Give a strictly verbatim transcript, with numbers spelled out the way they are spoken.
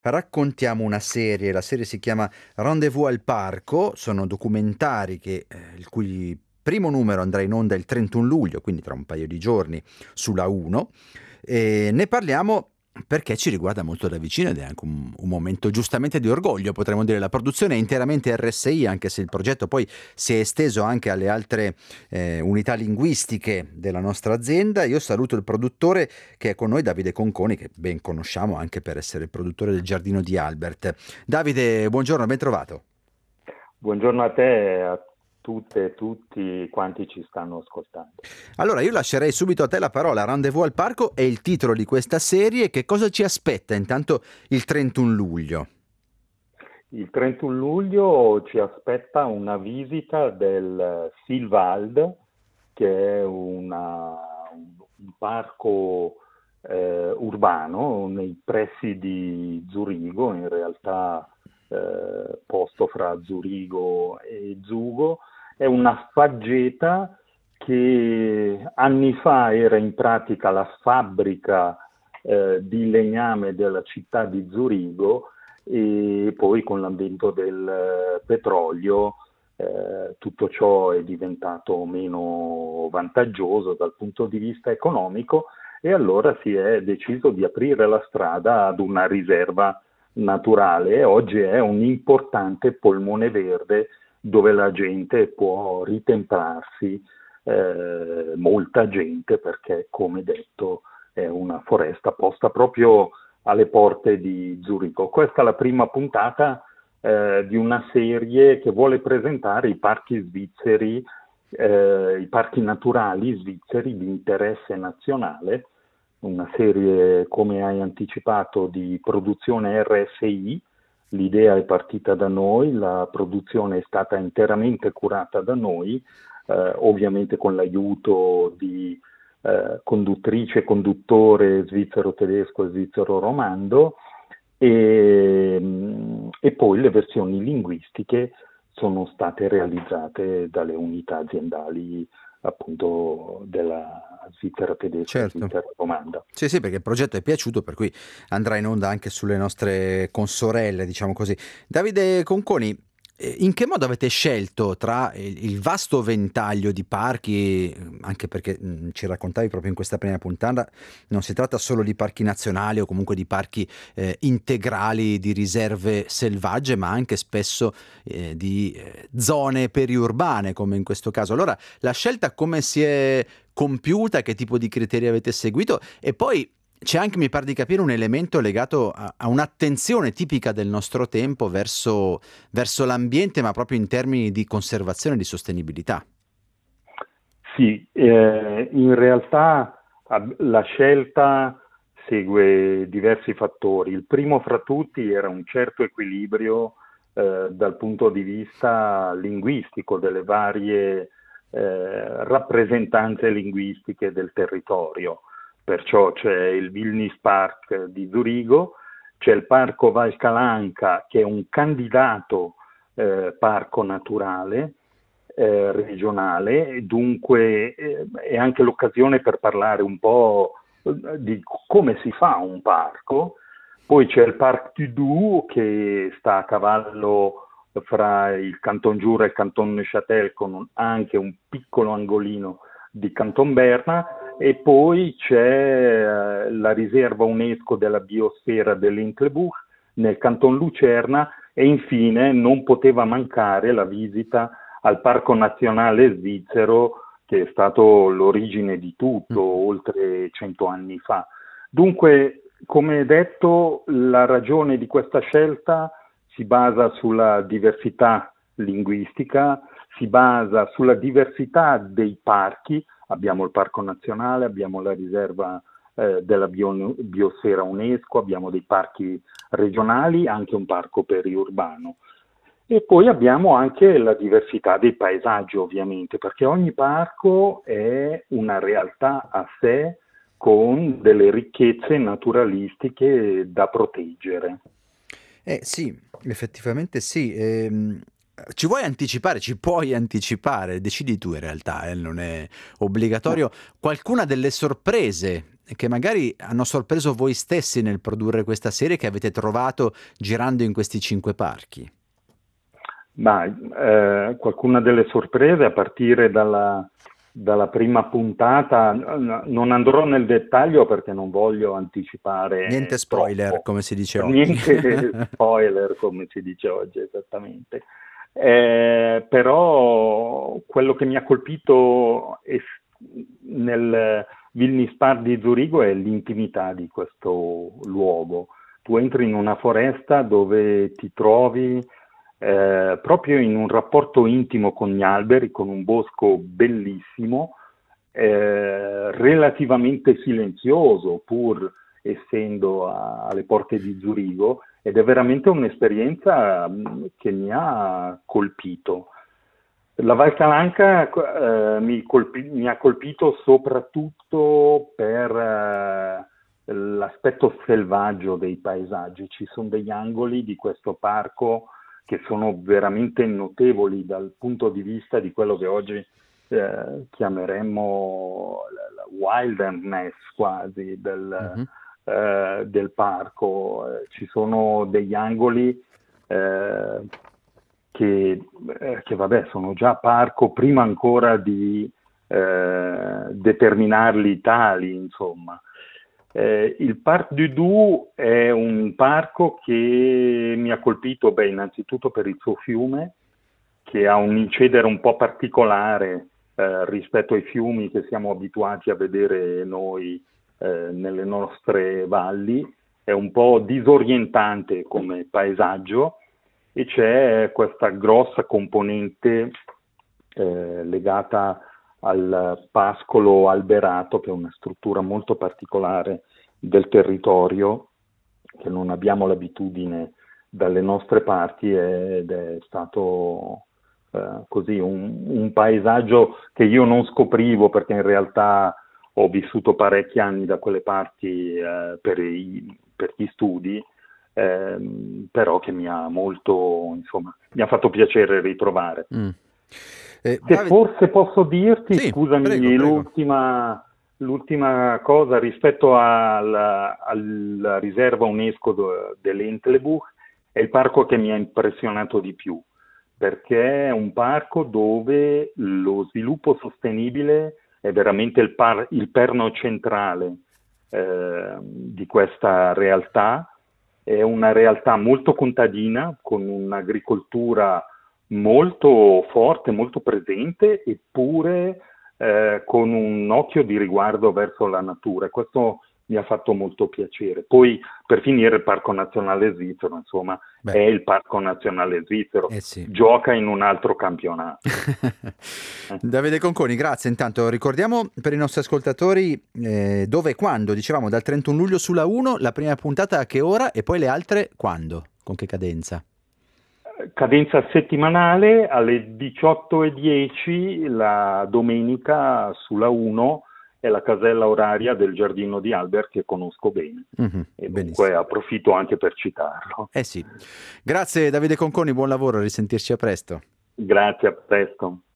Raccontiamo una serie, la serie si chiama Rendez-vous al parco, sono documentari che, eh, il cui primo numero andrà in onda il trentuno luglio, quindi tra un paio di giorni, sulla uno, e ne parliamo perché ci riguarda molto da vicino ed è anche un, un momento giustamente di orgoglio, potremmo dire. La produzione è interamente R S I, anche se il progetto poi si è esteso anche alle altre eh, unità linguistiche della nostra azienda. Io saluto il produttore che è con noi, Davide Conconi, che ben conosciamo anche per essere il produttore del Giardino di Albert. Davide, buongiorno, ben trovato. Buongiorno a te e a tutte e tutti quanti ci stanno ascoltando. Allora, io lascerei subito a te la parola. Rendez-vous al parco è il titolo di questa serie. Che cosa ci aspetta intanto il trentuno luglio? Il trentuno luglio ci aspetta una visita del Silwald, che è una- un parco eh, urbano nei pressi di Zurigo, in realtà eh, posto fra Zurigo e Zugo. È una faggeta che anni fa era in pratica la fabbrica eh, di legname della città di Zurigo, e poi con l'avvento del eh, petrolio eh, tutto ciò è diventato meno vantaggioso dal punto di vista economico, e allora si è deciso di aprire la strada ad una riserva naturale, e oggi è un importante polmone verde dove la gente può ritemprarsi, eh, molta gente, perché come detto è una foresta posta proprio alle porte di Zurigo. Questa è la prima puntata eh, di una serie che vuole presentare i parchi svizzeri, eh, i parchi naturali svizzeri di interesse nazionale, una serie, come hai anticipato, di produzione R S I. L'idea è partita da noi, la produzione è stata interamente curata da noi, eh, ovviamente con l'aiuto di eh, conduttrice e conduttore svizzero-tedesco e svizzero-romando, e, e poi le versioni linguistiche sono state realizzate dalle unità aziendali appunto della Svizzera tedesca e Certo. Svizzera romanda. Sì, sì, perché il progetto è piaciuto, per cui andrà in onda anche sulle nostre consorelle, diciamo così. Davide Conconi, eh, in che modo avete scelto tra il il vasto ventaglio di parchi, eh, anche perché mh, ci raccontavi proprio in questa prima puntata, non si tratta solo di parchi nazionali o comunque di parchi eh, integrali di riserve selvagge, ma anche spesso eh, di eh, zone periurbane, come in questo caso. Allora, la scelta come si è compiuta, che tipo di criteri avete seguito e poi c'è anche, mi pare di capire, un elemento legato a, a un'attenzione tipica del nostro tempo verso, verso l'ambiente, ma proprio in termini di conservazione e di sostenibilità. Sì, eh, in realtà ab- la scelta segue diversi fattori. Il primo fra tutti era un certo equilibrio eh, dal punto di vista linguistico delle varie eh, rappresentanze linguistiche del territorio. Perciò c'è il Vilnius Park di Zurigo, c'è il Parco Valcalanca, che è un candidato eh, parco naturale eh, regionale, e dunque eh, è anche l'occasione per parlare un po' eh, di come si fa un parco. Poi c'è il Parc Tudou, che sta a cavallo fra il Canton Giura e il Canton Neuchâtel, con un- anche un piccolo angolino di Canton Berna. E poi c'è eh, la riserva UNESCO della biosfera dell'Intelbuch nel Canton Lucerna, e infine non poteva mancare la visita al Parco Nazionale Svizzero, che è stato l'origine di tutto Mm. oltre cento anni fa. Dunque, come detto, la ragione di questa scelta si basa sulla diversità linguistica, si basa sulla diversità dei parchi. Abbiamo il Parco Nazionale, abbiamo la riserva eh, della bio- biosfera UNESCO, abbiamo dei parchi regionali, anche un parco periurbano. E poi abbiamo anche la diversità dei paesaggi, ovviamente, perché ogni parco è una realtà a sé con delle ricchezze naturalistiche da proteggere. Eh sì, effettivamente sì. Ehm, ci vuoi anticipare, ci puoi anticipare, decidi tu in realtà, eh, non è obbligatorio, qualcuna delle sorprese che magari hanno sorpreso voi stessi nel produrre questa serie, che avete trovato girando in questi cinque parchi? Ma eh, qualcuna delle sorprese, a partire dalla, dalla prima puntata, n- non andrò nel dettaglio perché non voglio Niente anticipare spoiler, troppo. come si dice oggi. Niente spoiler, come si dice oggi, esattamente. Eh, però quello che mi ha colpito es- nel Vilnius di Zurigo è l'intimità di questo luogo. Tu entri in una foresta dove ti trovi eh, proprio in un rapporto intimo con gli alberi, con un bosco bellissimo, eh, relativamente silenzioso, pur essendo a- alle porte di Zurigo, ed è veramente un'esperienza mh, che mi ha colpito. La Val Calanca eh, mi, colpi- mi ha colpito soprattutto per eh, l'aspetto selvaggio dei paesaggi. Ci sono degli angoli di questo parco che sono veramente notevoli dal punto di vista di quello che oggi eh, chiameremmo la, la wilderness quasi del, Mhm. eh, del parco. Eh, ci sono degli angoli eh, che, eh, che vabbè, sono già parco prima ancora di eh, determinarli tali, insomma. Eh, il Parc du Doubs è un parco che mi ha colpito, beh, innanzitutto per il suo fiume, che ha un incedere un po' particolare eh, rispetto ai fiumi che siamo abituati a vedere noi eh, nelle nostre valli. È un po' disorientante come paesaggio e c'è questa grossa componente eh, legata al pascolo alberato, che è una struttura molto particolare del territorio, che non abbiamo l'abitudine dalle nostre parti, ed è stato eh, così un, un paesaggio che io non scoprivo, perché in realtà ho vissuto parecchi anni da quelle parti eh, per, i, per gli studi, ehm, però che mi ha molto, insomma, mi ha fatto piacere ritrovare. Mm. Eh, Se Davide, forse posso dirti, sì, prego, scusami, prego. l'ultima, l'ultima cosa rispetto alla, alla riserva UNESCO de- dell'Entlebuch, è il parco che mi ha impressionato di più, perché è un parco dove lo sviluppo sostenibile è veramente il, par- il perno centrale eh, di questa realtà. È una realtà molto contadina, con un'agricoltura molto forte, molto presente, eppure eh, con un occhio di riguardo verso la natura. Questo mi ha fatto molto piacere. Poi, per finire, il Parco Nazionale Svizzero, insomma, Beh, è il Parco Nazionale Svizzero, eh sì. gioca in un altro campionato. Eh. Davide Conconi, grazie. Intanto ricordiamo per i nostri ascoltatori eh, dove e quando, dicevamo dal trentuno luglio sulla uno, la prima puntata a che ora e poi le altre quando, con che cadenza? Cadenza settimanale alle diciotto e dieci la domenica sulla uno, è la casella oraria del Giardino di Albert, che conosco bene, Mhm, e dunque benissimo. approfitto anche per citarlo. Eh sì. Grazie Davide Conconi, buon lavoro, a risentirci a presto. Grazie, a presto.